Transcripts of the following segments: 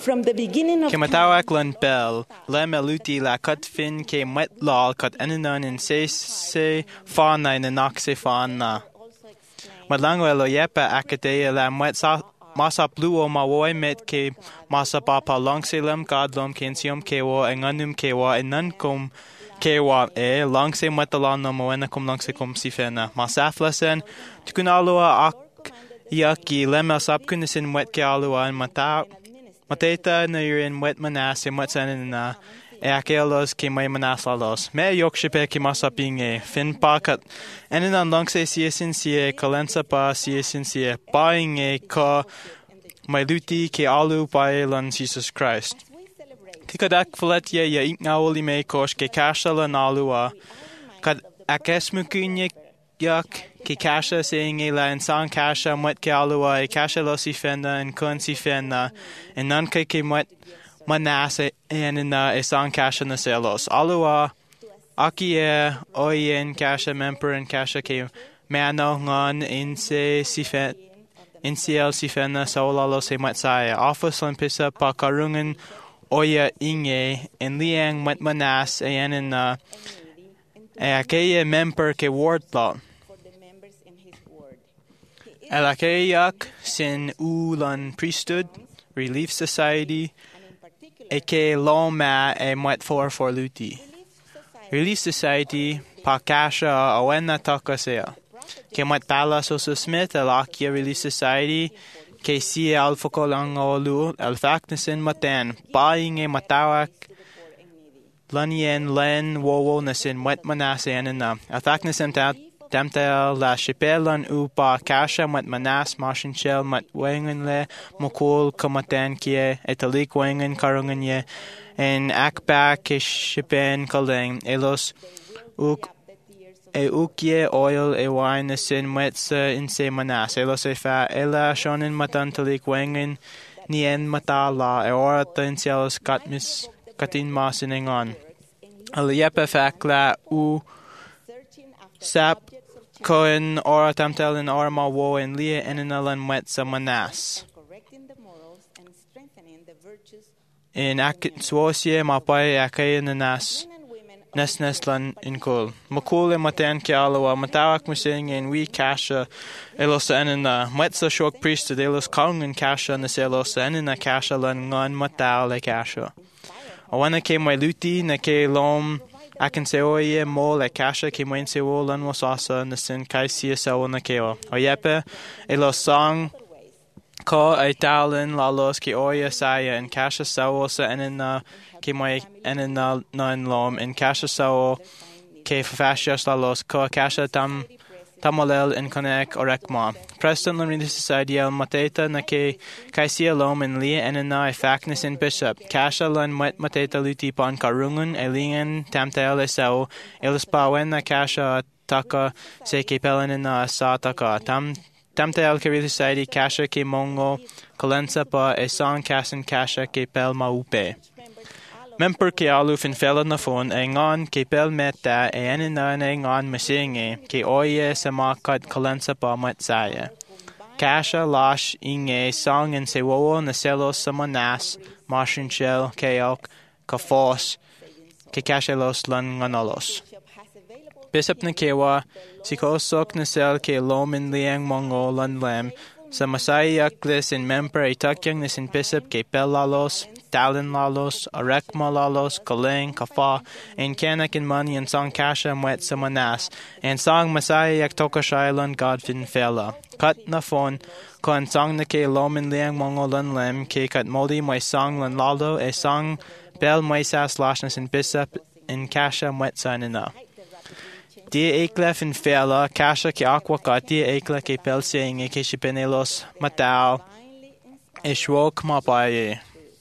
From the beginning of Ke matawak lan bel, le meluti la cut fin ke met lal cut enanan in se fauna in anak se fauna. Madlango elo yepa akadea la met sa masa bluo ma woi met ke masa papa longselem godlom kensium kewa enganum kewa enankum kewa longse metalan no moena kum longse kum sifena. Masaflasen tukunalua ak yaki lema sapkunisin met ke alua en mateta na yurin met manas en met sanina akelos ke mai manaslalos. Me yokshipe ke masapinge fin pakat enan longse siesin sie kalensa pa siesin sie bainge ka mai luti ke alu paelan Jesus Christ. Tikadak fletye ya iknaoli me kosh ke kashala nalua kad akesmukunye yak ke kasha seinge la insan kasha met ke alua e kasha losi fenda en kun si fenda en nan ke met manase en isan kasha na selos alua akie oyen kasha memper en kasha ke mano ngon in se sifen in ciel sifena saulalo se matsaya office lan pisa pa karungan oya inge en liang mat manas en akeye memper ke ward law Elakeyak sin ulan priesthood relief society eke loma e mat for luti relief society pa kasha awena takasea ke mat pala sosa smith elakia relief society ke si alfakolangolu alfaknesin maten buying e matawak lanien len wowo nasin mat manasen na alfaknesin Damtel la chipelan upa kasha mat manas mashinchel mat wengen le mokul kamaten kie etalik wengen karungan ye en akpa ke shipen kaleng elos ukye oil e wine sin metsa in se manas elos e fa ela shonen matan talik wengen nien matala e ora tensialos katmis katin masinengon aliyepa fakla u sap Cohen ora tamtel in orma wo en lia enalan met sa manas. In akit suosie mapai akay nanas nesneslan in kul. Makule maten ki alawa matawak musing en we kasha elos enana met sa shok priest de los kaungan kasha na selos enana kasha lan ngon mataw le kasha. Awana ke mai luti na ke lom Akan se oye mo le kasha ke mwen se wo lan wasasa na sin kai sia sa na keo. Oyepe e lo song ko ai talin la los ke oye saya en kasha sa sa enena ke mai enena nan lom en kasha sa ke fashias la los ko kasha tamalel en connect orekma. Preston lan rindu society el mateta na ke kaisia lom en lia enena e faknis en bishop. Kasha lan mateta luti pan karungun e lian tamtel e sao elis pawen na kasha taka se ke pelen na sa taka. Tamtel ke rindu society kasha ke mongo kalensa pa e sang kasin kasha ke pel maupe. Memper ke alu fin fela na phone e ngon ke pel meta e enina e ngon masinge ke oye sa makat kalensa pa matsaya. Kasha lash inge song en se wowo na selos sa manas mashinchel ke ok ka fos ke kasha los lan nganolos. Bishop na kewa si kosok na sel ke lomin liang mongo lan lem sa masaya klis in memper e takyang na sin bishop ke pel lalos Talin lalos, arekma lalos, kaleng, kafa, en kanak in money and song kasha mwet sa manas, en song masaya yak toka shailan godfin fela. Kat na phone, ko en song na ke lomin liang mongo lan lem, ke kat modi may song lan lalo, e song bel may sas lashnas in bisap in kasha mwet sa nina. Di ekla fin fela, kasha ke aqua kat, di ekla ke pel saying e ke shipenelos matao, e shwok mapaye.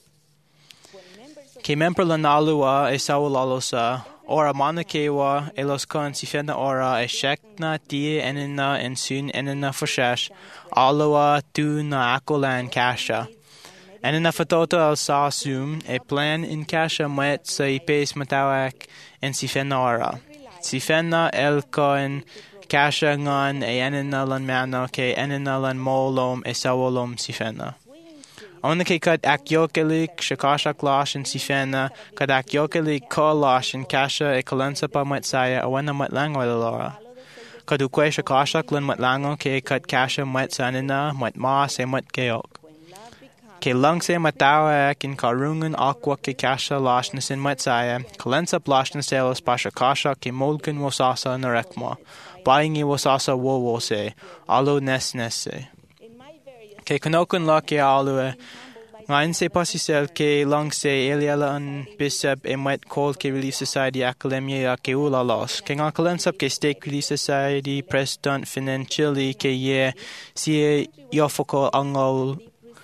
Ke memper lanalua e saulalosa, ora manakewa e los kon si fena ora e shekna die enina en sun enina forshash, alua tu na akolan kasha. Enina fatoto al sa sum e plan in kasha met sa ipes matawak en si fena ora. Si fena el kon kasha ngon e enina lan mana ke enina lan molom e sawolom si fena. Ona ke cut aciocalig, shakashak losh and sifena, cut aciocalig call losh and kasha e kalensa pa matsaya, a wena matlango laura. Kadukwe shakashak lun matlango ke cut kasha matsanina, matma se matgeok. Ke lungse matawa in karungan aqua ke kasha loshnas in matsaya, kalensa bloshnas elos pashakasha ke molken wasasa narekma, buying wasasa wowose, alo nesnese. Ke kanokun la ke alue, ngayon se pasisel ke lungse eliala an bishop e met call ke Relief Society Academia ke ulalos. Ke nga kalensap ke State Relief Society President Finan Chile ke ye siye yofoko angol.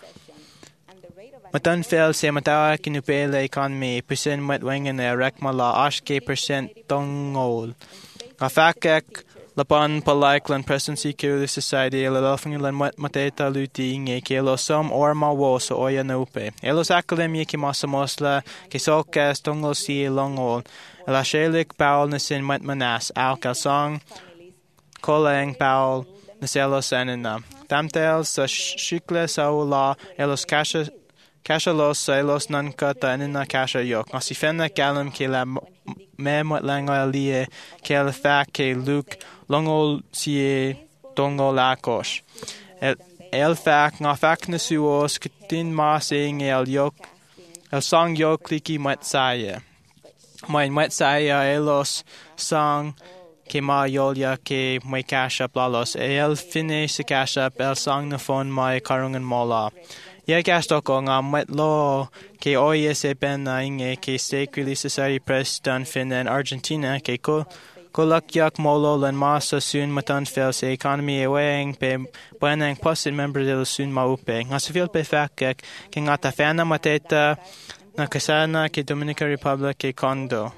Matan fel se matawa kinupele economy percent mat wengen e rekma la ashke percent tongol. Nga fakek lapan palaik lan presidency ke Relief Society lalafang lan mateta luti nge ke lo som orma wo so oya naupe. Elos akademia ke masamosla ke solkas tongol si longol. La shelik paul nasin mat manas al kalsong koleng paul naselos anina. Tamtel sa shikle sa la elos Kasha los elos nanka ta anina kasha yok. Nga si fenna kalam ke la me mot lango alie ke la fa ke Luke longol sie dongo lakosh. El fak nga fak na suos kitin ma sing el yok el song yok kliki matsaya. Main matsaya elos song ke ma yolya ke mai kasha plalos el finish kasha el song na phone mai karungan mola. Ye gastoko nga met lo ke oye se ben na inge ke State Relief Society President Finan Argentina ke kolakyak molo len masa soon matan fel se economy eweng pe banang posit member de soon maupe nga se fil pe fakek ke nga ta fana mateta na kasana ke Dominican Republic ke Condo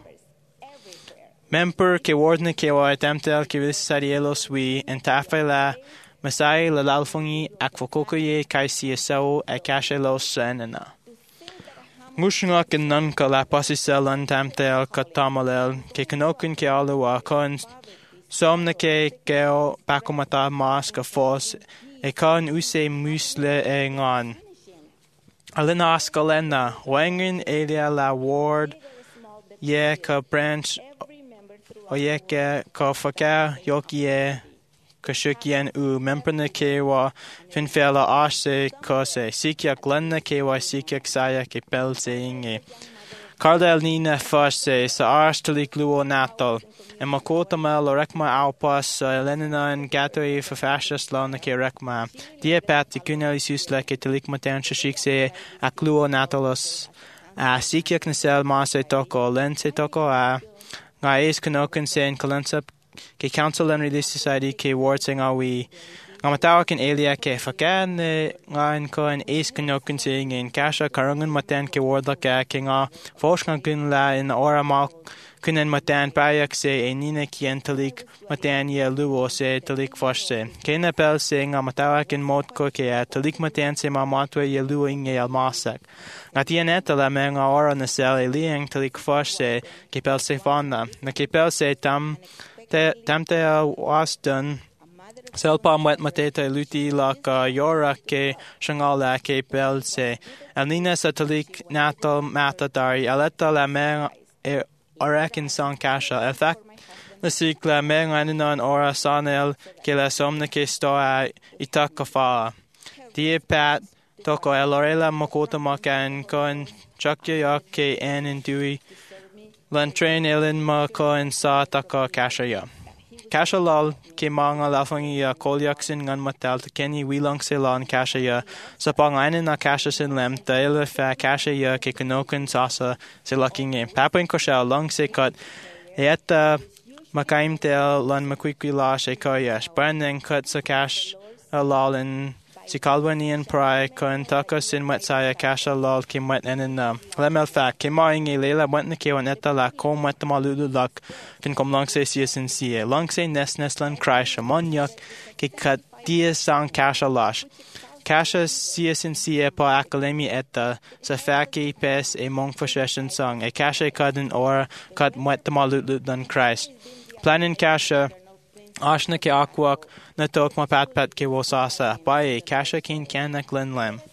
member ke wardne ke wa temtel ke Relief Society elos wi en tafela Masai lalalfungi akfokokoye kaisi sao akasha los sanana. Mushngak in nanka la pasisel antamtel katamalel ke kanokun ke alawa kon somna ke keo pakomata maska fos e kon use musle e ngan. Alina askalena wangen elia la ward ye ka branch o ye ke ka faka yokie Kashukian memperna kewa finfela ashe kose sikya glenna kewa sikya saya ke pel seinge. Cardel nina fashe sa arstali gluo natal. E makota mel rekma alpas lenina en gato e fafashas lana ke rekma. Die pati kuneli susle ke telik matan shik se a gluo natalos. A sikya knesel ma se toko len se toko a. Nga es kanoken se en kalensap ke Council and Relief Society ke ward sing awi nga matawak in elia ke fakan nga en ko en es kanokun sing in kasha karungan matan ke ward la ke nga fosh nga kun la in ora mal kunen matan payak se enina kien talik matan ye luo se talik fosh se kena pel se nga matawak in mod ko ke talik matan se ma matwe ye luo inge al masak nga tieneta la me nga ora na sel eliang talik fosh se ke pel se fanda na ke pel se tamte wasdun selpa met mateta luti la ka yora ke shangala ke pelse alina satalik natal matadari aleta la me orakin san kasha en fact na sikla me nganon ora sanel ke la somna ke stoa itakafa die pat toko elorela makota makan kon chakya ke en indui Lan train elin ma ko en sa taka kasha ya. Kasha lal ke manga lafangi ya kolyaksin ngan matal te keni wilang silan kasha ya. Sa pangainin na kasha sin lem ta ele fa kasha ya ke kanokun sasa silaking e. Papain ko siya lang se kat eta makaim tel lan makwikwi la she ko ya. Spaneng kat sa kash lal in si kalwanian prai kon taka sin matsaya kasha lal ke mat enina lemel fa ke maing lela mat na ke on eta la ko mat malulu lak fin kom lang se si sin si lang se nesnes lan crash amonyak ke kat dia sang kasha lash kasha si sin si pa akademi eta sa fa ke pes e mong fashion song e kasha kadin or kat mat malulu lan Christ planin kasha Ashna ke akwak na tok ma pat ke wosasa. Bae kasha kin kanak len lem.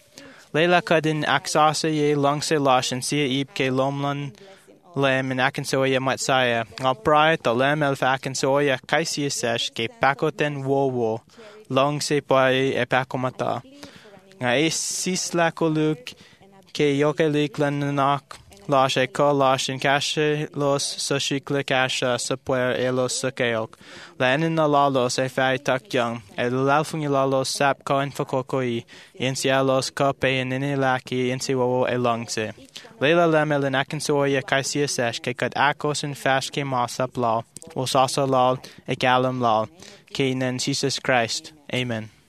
Leila cadin axasa ye long se lash and see ib ke lomlan lem in akansoya matsaya. Ngā prai to lem elf akansoya kaisia sesh ke pakoten wo long se pai e pakomata. Ngā e sisla koluk ke yokelik lenanak lash e ko lash in kashe los soshikle kasha sapuer e los sakeok. Lenin na lalos e fai tak young e lalfung lalos sap ko in fakokoi in los kope in inilaki in siwo e longse. Leila lemel in akansoya kaisia sesh ke kad akos in fash ke masap law was also law e galam law ke in Jesus Christ. Amen.